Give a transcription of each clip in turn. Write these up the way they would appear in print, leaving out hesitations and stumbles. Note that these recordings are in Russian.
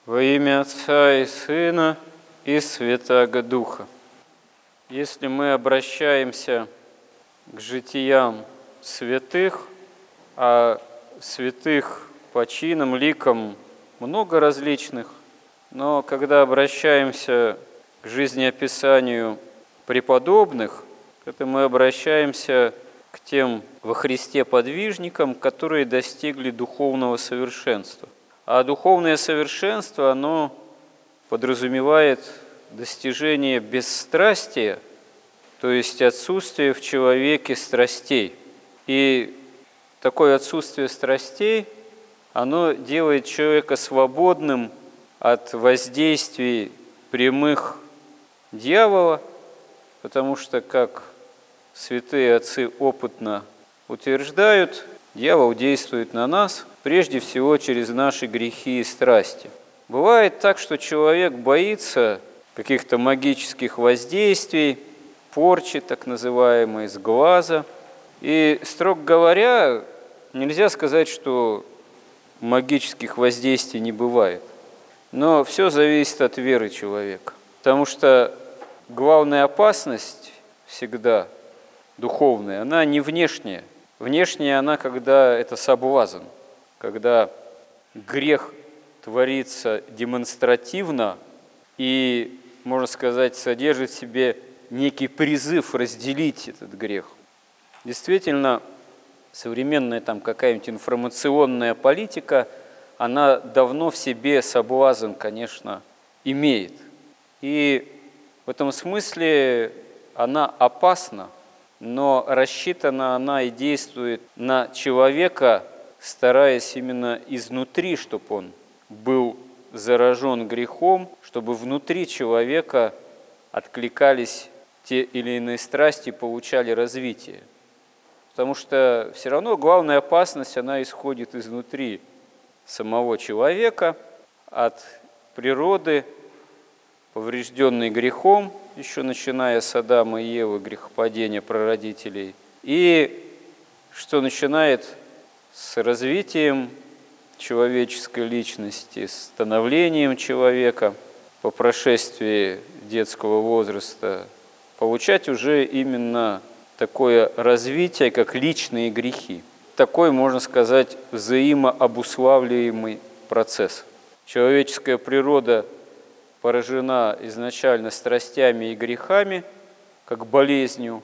Во имя Отца и Сына и Святаго Духа. Если мы обращаемся к житиям святых, а святых по чинам, ликам много различных, но когда обращаемся к жизнеописанию преподобных, это мы обращаемся к тем во Христе подвижникам, которые достигли духовного совершенства. А духовное совершенство, оно подразумевает достижение бесстрастия, то есть отсутствие в человеке страстей. И такое отсутствие страстей, оно делает человека свободным от воздействий прямых дьявола, потому что, как святые отцы опытно утверждают, дьявол действует на нас прежде всего через наши грехи и страсти. Бывает так, что человек боится каких-то магических воздействий, порчи, так называемой, с глаза. И, строго говоря, нельзя сказать, что магических воздействий не бывает. Но все зависит от веры человека. Потому что главная опасность всегда духовная, она не внешняя. Внешняя она, когда это соблазн, когда грех творится демонстративно и, можно сказать, содержит в себе некий призыв разделить этот грех. Действительно, современная там какая-нибудь информационная политика, она давно в себе соблазн, конечно, имеет. И в этом смысле она опасна, но рассчитана она и действует на человека, стараясь именно изнутри, чтобы он был заражен грехом, чтобы внутри человека откликались те или иные страсти и получали развитие. Потому что все равно главная опасность, она исходит изнутри самого человека, от природы, поврежденной грехом, еще начиная с Адама и Евы, грехопадения прародителей, и что начинает с развитием человеческой личности, становлением человека по прошествии детского возраста, получать уже именно такое развитие, как личные грехи. Такой, можно сказать, взаимообуславливаемый процесс. Человеческая природа поражена изначально страстями и грехами, как болезнью,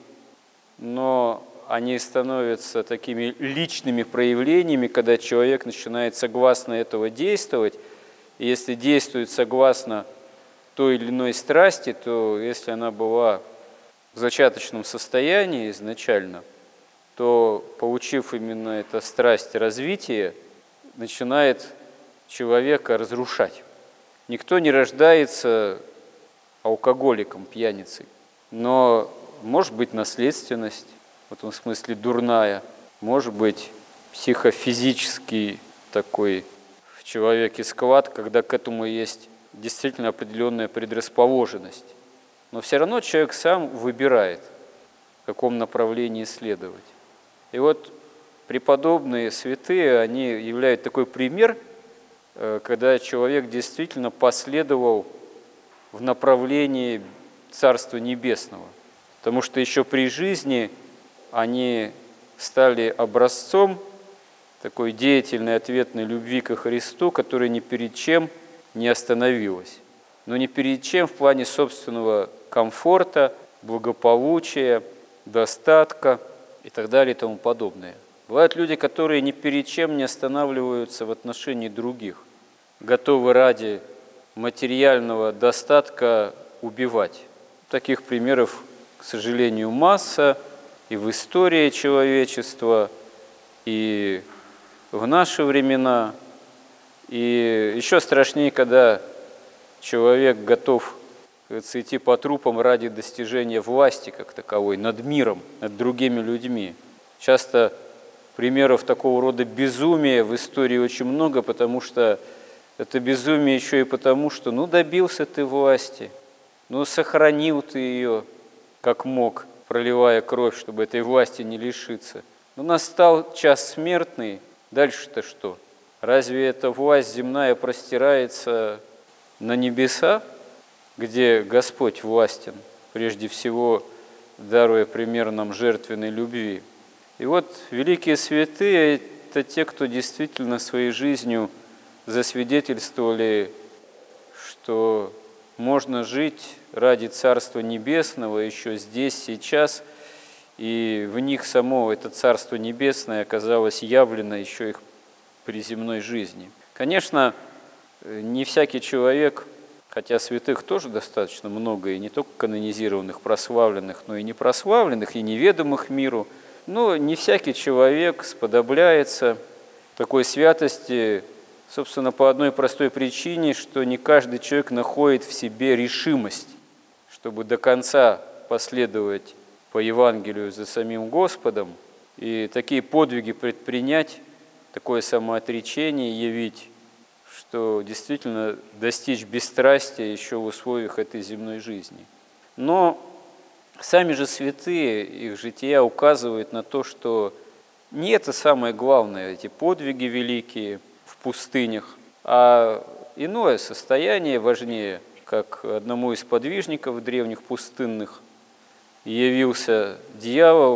но они становятся такими личными проявлениями, когда человек начинает согласно этого действовать. И если действует согласно той или иной страсти, то если она была в зачаточном состоянии изначально, то, получив именно эту страсть развития, начинает человека разрушать. Никто не рождается алкоголиком, пьяницей, но может быть наследственность, в этом смысле дурная, может быть психофизический такой в человеке склад, когда к этому есть действительно определенная предрасположенность. Но все равно человек сам выбирает, в каком направлении следовать. И вот преподобные святые, они являют такой пример, когда человек действительно последовал в направлении Царства Небесного. Потому что еще при жизни они стали образцом такой деятельной, ответной любви ко Христу, которая ни перед чем не остановилась. Но ни перед чем в плане собственного комфорта, благополучия, достатка и так далее и тому подобное. Бывают люди, которые ни перед чем не останавливаются в отношении других, готовы ради материального достатка убивать. Таких примеров, к сожалению, масса и в истории человечества, и в наши времена. И еще страшнее, когда человек готов, как говорится, идти по трупам ради достижения власти как таковой над миром, над другими людьми. Часто примеров такого рода безумия в истории очень много, потому что это безумие еще и потому, что добился ты власти, сохранил ты ее как мог, проливая кровь, чтобы этой власти не лишиться. Но настал час смертный, дальше-то что? Разве эта власть земная простирается на небеса, где Господь властен, прежде всего даруя пример нам жертвенной любви. И вот великие святые – это те, кто действительно своей жизнью засвидетельствовали, что можно жить ради Царства Небесного еще здесь, сейчас, и в них само это Царство Небесное оказалось явлено еще их при земной жизни. Конечно, не всякий человек, хотя святых тоже достаточно много, и не только канонизированных, прославленных, но и непрославленных, и неведомых миру, но не всякий человек сподобляется такой святости, собственно, по одной простой причине, что не каждый человек находит в себе решимость, чтобы до конца последовать по Евангелию за самим Господом и такие подвиги предпринять, такое самоотречение явить, что действительно достичь бесстрастия еще в условиях этой земной жизни. Но сами же святые, их жития указывают на то, что не это самое главное, эти подвиги великие в пустынях, а иное состояние важнее, как одному из подвижников древних пустынных явился дьявол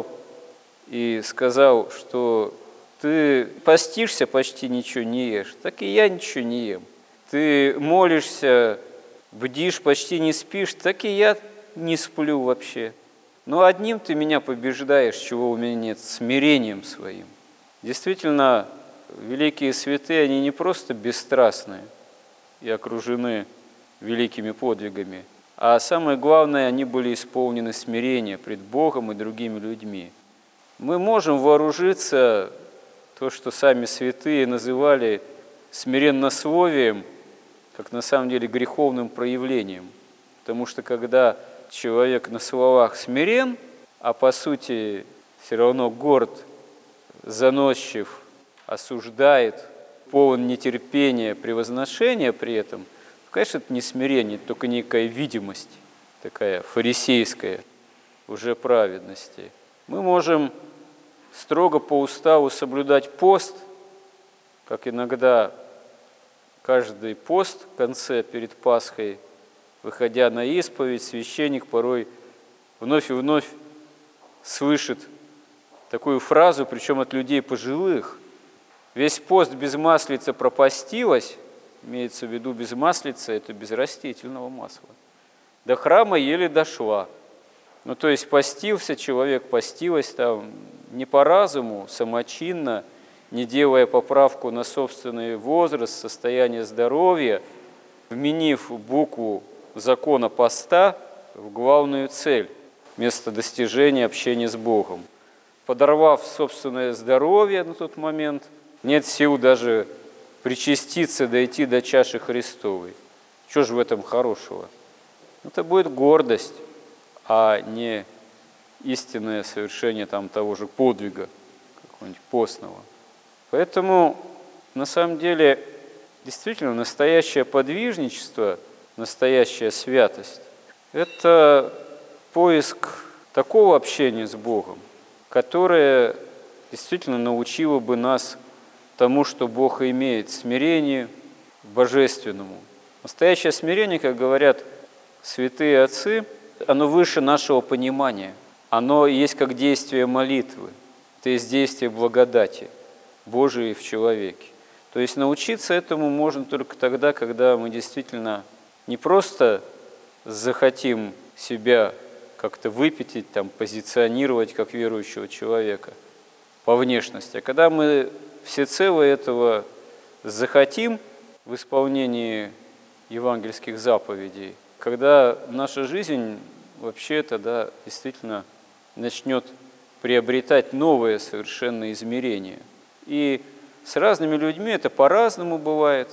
и сказал, что ты постишься, почти ничего не ешь, так и я ничего не ем. Ты молишься, бдишь, почти не спишь, так и я не сплю вообще. Но одним ты меня побеждаешь, чего у меня нет, смирением своим. Действительно, великие святые, они не просто бесстрастны и окружены великими подвигами, а самое главное, они были исполнены смирения пред Богом и другими людьми. Мы можем вооружиться, то, что сами святые называли смиреннословием, как на самом деле греховным проявлением. Потому что когда человек на словах смирен, а по сути все равно горд, заносчив, осуждает, полон нетерпения, превозношения при этом, конечно, это не смирение, это только некая видимость, такая фарисейская, уже праведности. Мы можем строго по уставу соблюдать пост, как иногда каждый пост в конце, перед Пасхой, выходя на исповедь, священник порой вновь и вновь слышит такую фразу, причем от людей пожилых. Весь пост без маслица пропастилась, имеется в виду без маслица, это без растительного масла. До храма еле дошла. Ну, то есть постился человек, постилась там не по разуму, самочинно, не делая поправку на собственный возраст, состояние здоровья, вменив букву закона поста в главную цель, вместо достижения общения с Богом. Подорвав собственное здоровье на тот момент, нет сил даже причаститься, дойти до чаши Христовой. Что же в этом хорошего? Это будет гордость, а не истинное совершение там того же подвига, какого-нибудь постного. Поэтому, на самом деле, действительно, настоящее подвижничество, настоящая святость – это поиск такого общения с Богом, которое действительно научило бы нас тому, что Бог имеет, смирению божественному. Настоящее смирение, как говорят святые отцы, оно выше нашего понимания. Оно есть как действие молитвы, это есть действие благодати Божией в человеке. То есть научиться этому можно только тогда, когда мы действительно не просто захотим себя как-то выпятить, там, позиционировать как верующего человека по внешности, а когда мы всецело этого захотим в исполнении евангельских заповедей, когда наша жизнь вообще тогда действительно начнет приобретать новые совершенно измерения. И с разными людьми это по-разному бывает,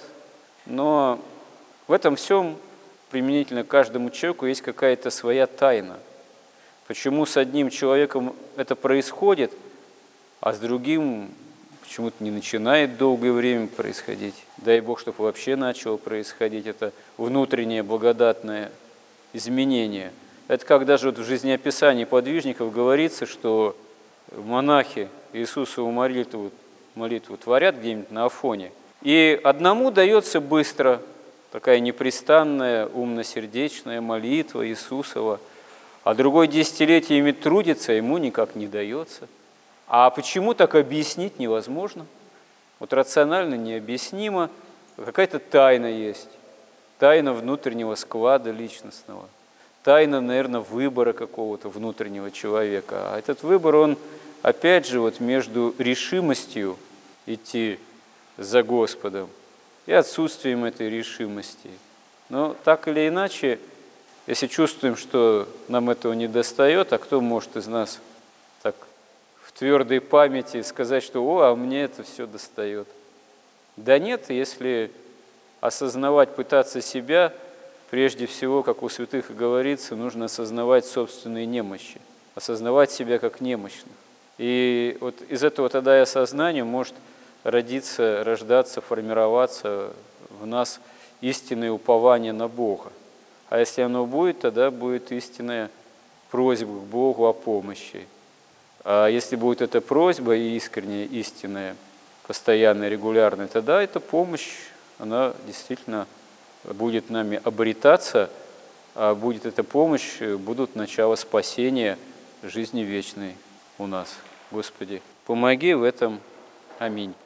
но в этом всем применительно к каждому человеку есть какая-то своя тайна. Почему с одним человеком это происходит, а с другим почему-то не начинает долгое время происходить. Дай Бог, чтобы вообще начало происходить это внутреннее благодатное изменение. Это как даже вот в жизнеописании подвижников говорится, что монахи Иисусову молитву творят где-нибудь на Афоне. И одному дается быстро, такая непрестанная, умно-сердечная молитва Иисусова, а другой десятилетиями трудится, ему никак не дается. А почему так объяснить невозможно? Вот рационально необъяснимо, какая-то тайна есть, тайна внутреннего склада личностного, тайна, наверное, выбора какого-то внутреннего человека. А этот выбор, он опять же вот между решимостью идти за Господом и отсутствием этой решимости. Но так или иначе, если чувствуем, что нам этого не достает, а кто может из нас так в твердой памяти сказать, что а мне это все достает? Да нет, если осознавать, пытаться себя, прежде всего, как у святых и говорится, нужно осознавать собственные немощи, осознавать себя как немощных. И вот из этого тогда и осознания может родиться, рождаться, формироваться в нас истинное упование на Бога. А если оно будет, тогда будет истинная просьба к Богу о помощи. А если будет эта просьба и искренняя, истинная, постоянная, регулярная, тогда эта помощь, она действительно будет нами обретаться, а будет эта помощь, будут начало спасения жизни вечной у нас. Господи, помоги в этом. Аминь.